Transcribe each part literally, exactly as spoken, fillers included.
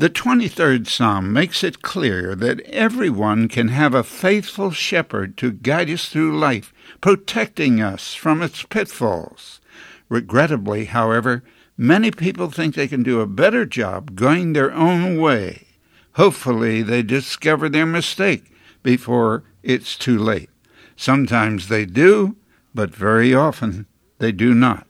The twenty-third Psalm makes it clear that everyone can have a faithful shepherd to guide us through life, protecting us from its pitfalls. Regrettably, however, many people think they can do a better job going their own way. Hopefully, they discover their mistake before it's too late. Sometimes they do, but very often they do not.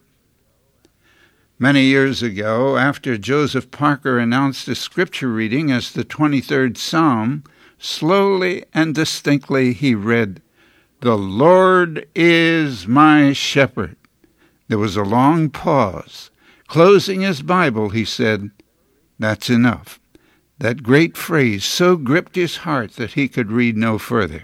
Many years ago, after Joseph Parker announced a scripture reading as the twenty-third Psalm, slowly and distinctly he read, "The Lord is my shepherd." There was a long pause. Closing his Bible, he said, "That's enough." That great phrase so gripped his heart that he could read no further.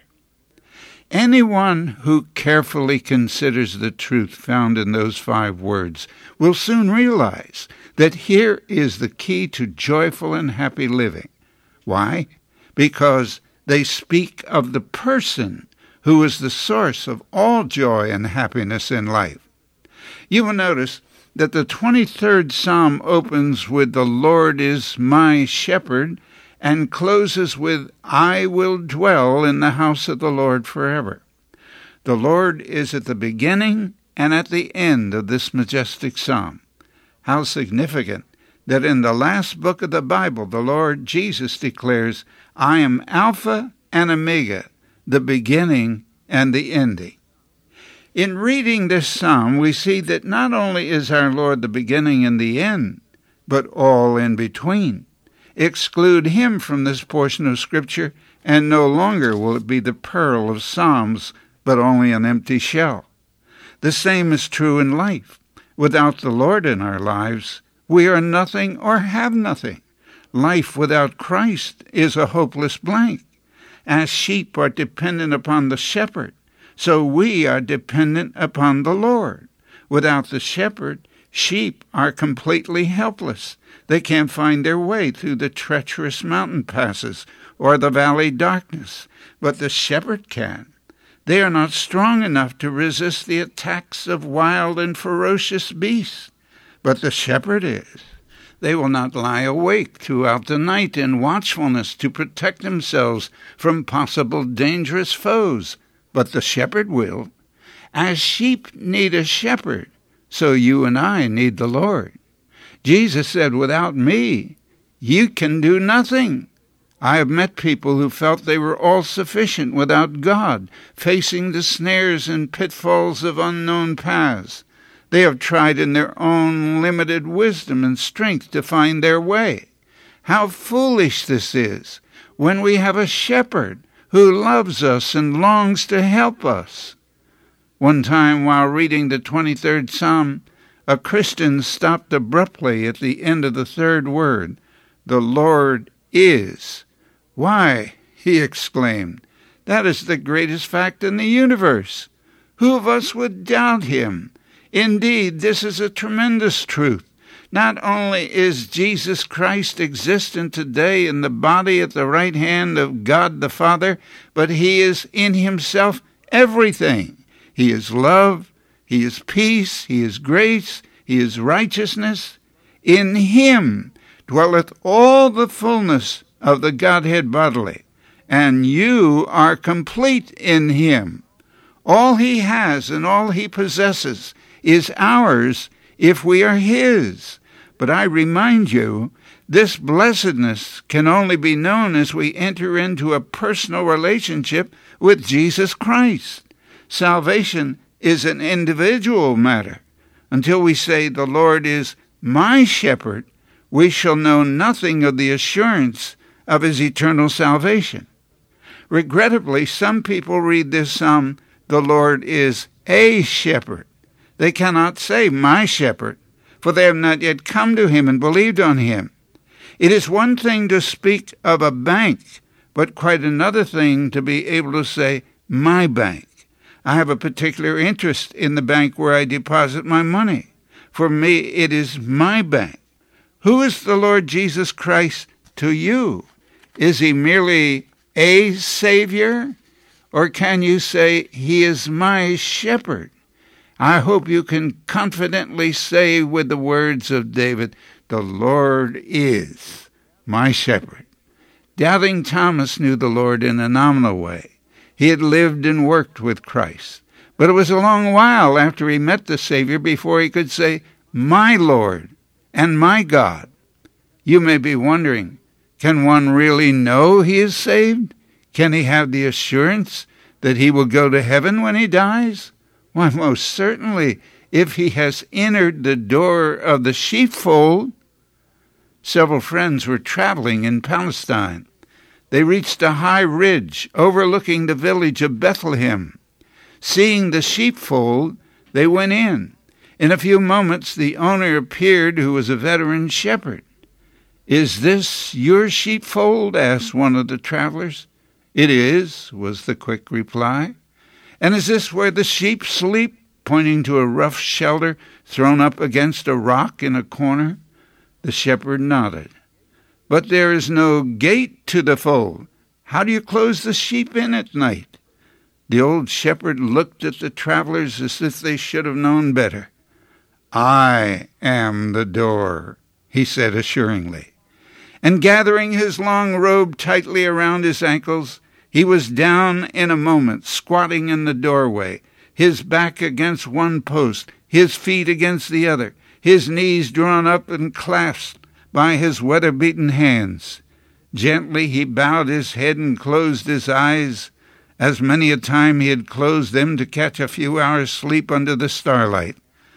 Anyone who carefully considers the truth found in those five words will soon realize that here is the key to joyful and happy living. Why? Because they speak of the person who is the source of all joy and happiness in life. You will notice that the twenty-third Psalm opens with "The Lord is my shepherd," and closes with, "I will dwell in the house of the Lord forever." The Lord is at the beginning and at the end of this majestic psalm. How significant that in the last book of the Bible, the Lord Jesus declares, "I am Alpha and Omega, the beginning and the ending." In reading this psalm, we see that not only is our Lord the beginning and the end, but all in between. Exclude him from this portion of Scripture, and no longer will it be the pearl of Psalms, but only an empty shell. The same is true in life. Without the Lord in our lives, we are nothing or have nothing. Life without Christ is a hopeless blank. As sheep are dependent upon the shepherd, so we are dependent upon the Lord. Without the shepherd, sheep are completely helpless. They can't find their way through the treacherous mountain passes or the valley darkness, but the shepherd can. They are not strong enough to resist the attacks of wild and ferocious beasts, but the shepherd is. They will not lie awake throughout the night in watchfulness to protect themselves from possible dangerous foes, but the shepherd will. As sheep need a shepherd, so you and I need the Lord. Jesus said, "Without me, you can do nothing." I have met people who felt they were all sufficient without God, facing the snares and pitfalls of unknown paths. They have tried in their own limited wisdom and strength to find their way. How foolish this is when we have a shepherd who loves us and longs to help us. One time while reading the twenty-third Psalm, a Christian stopped abruptly at the end of the third word, "The Lord is." "Why," he exclaimed, "that is the greatest fact in the universe. Who of us would doubt him? Indeed, this is a tremendous truth. Not only is Jesus Christ existent today in the body at the right hand of God the Father, but he is in himself everything. He is love, he is peace, he is grace, he is righteousness. In him dwelleth all the fullness of the Godhead bodily, and you are complete in him. All he has and all he possesses is ours if we are his. But I remind you, this blessedness can only be known as we enter into a personal relationship with Jesus Christ. Salvation is an individual matter. Until we say, "The Lord is my shepherd," we shall know nothing of the assurance of his eternal salvation. Regrettably, some people read this psalm, "The Lord is a shepherd." They cannot say, "my shepherd," for they have not yet come to him and believed on him. It is one thing to speak of a bank, but quite another thing to be able to say, "my bank." I have a particular interest in the bank where I deposit my money. For me, it is my bank. Who is the Lord Jesus Christ to you? Is he merely a Savior? Or can you say, "He is my shepherd"? I hope you can confidently say with the words of David, "The Lord is my shepherd. Doubting Thomas knew the Lord in a nominal way. He had lived and worked with Christ. But it was a long while after he met the Savior before he could say, my Lord and my God. You may be wondering, can one really know he is saved? Can he have the assurance that he will go to heaven when he dies? Why, most certainly, if he has entered the door of the sheepfold. Several friends were traveling in Palestine. They reached a high ridge overlooking the village of Bethlehem. Seeing the sheepfold, they went in. In a few moments, the owner appeared, who was a veteran shepherd. Is this your sheepfold? Asked one of the travelers. It is, was the quick reply. And is this where the sheep sleep? Pointing to a rough shelter thrown up against a rock in a corner. The shepherd nodded. But there is no gate to the fold. How do you close the sheep in at night? The old shepherd looked at the travelers as if they should have known better. I am the door, he said assuringly. And gathering his long robe tightly around his ankles, he was down in a moment, squatting in the doorway, his back against one post, his feet against the other, his knees drawn up and clasped by his weather-beaten hands. Gently he bowed his head and closed his eyes, as many a time he had closed them to catch a few hours' sleep under the starlight.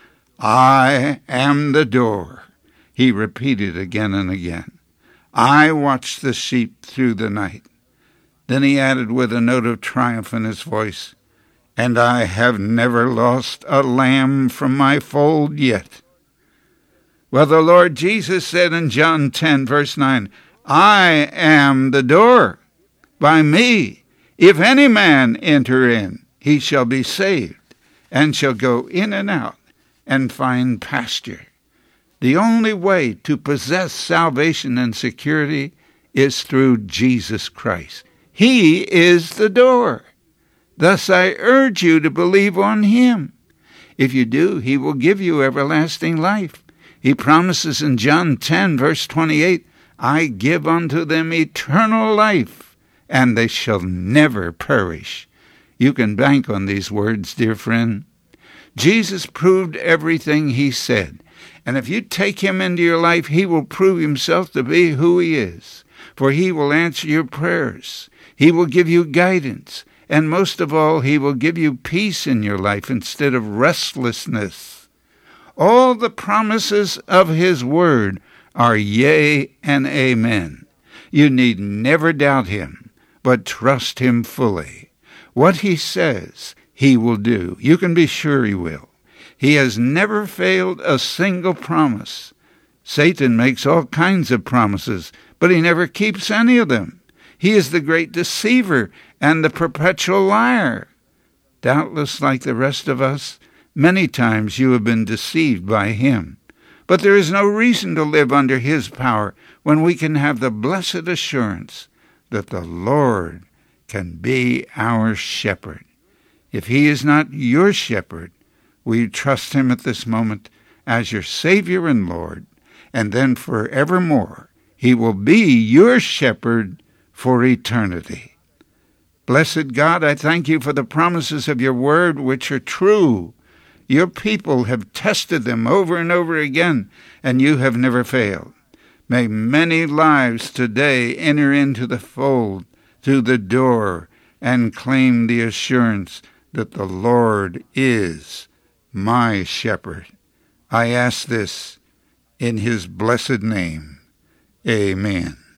I am the door, he repeated again and again. I watch the sheep through the night. Then he added with a note of triumph in his voice, and I have never lost a lamb from my fold yet. Well, the Lord Jesus said in John ten, verse nine, I am the door. By me, if any man enter in, he shall be saved, and shall go in and out, and find pasture. The only way to possess salvation and security is through Jesus Christ. He is the door. Thus I urge you to believe on him. If you do, he will give you everlasting life. He promises in John ten, verse twenty-eight, I give unto them eternal life, and they shall never perish. You can bank on these words, dear friend. Jesus proved everything he said, and if you take him into your life, he will prove himself to be who he is, for he will answer your prayers. He will give you guidance, and most of all, he will give you peace in your life instead of restlessness. All the promises of his word are yea and amen. You need never doubt him, but trust him fully. What he says, he will do. You can be sure he will. He has never failed a single promise. Satan makes all kinds of promises, but he never keeps any of them. He is the great deceiver and the perpetual liar. Doubtless, like the rest of us, many times you have been deceived by him. But there is no reason to live under his power when we can have the blessed assurance that the Lord can be our shepherd. If he is not your shepherd, will you trust him at this moment as your Savior and Lord, and then forevermore he will be your shepherd for eternity. Blessed God, I thank you for the promises of your word, which are true. Your people have tested them over and over again, and you have never failed. May many lives today enter into the fold through the door and claim the assurance that the Lord is my shepherd. I ask this in his blessed name. Amen.